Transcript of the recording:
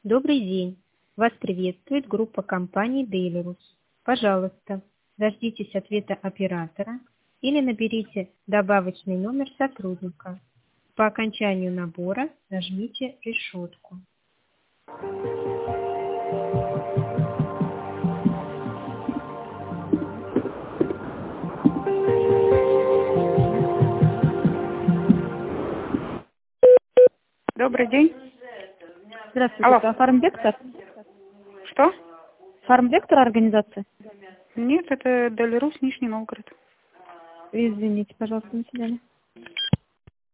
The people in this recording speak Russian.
Добрый день. Вас приветствует группа компаний Делирус. Пожалуйста, дождитесь ответа оператора или наберите добавочный номер сотрудника. По окончанию набора нажмите решетку. Добрый день. Здравствуйте, Алло. это Фармвектор? Что? Фармвектор организация? Нет, это Делирус, Нижний Новгород. Извините, пожалуйста, на свидание.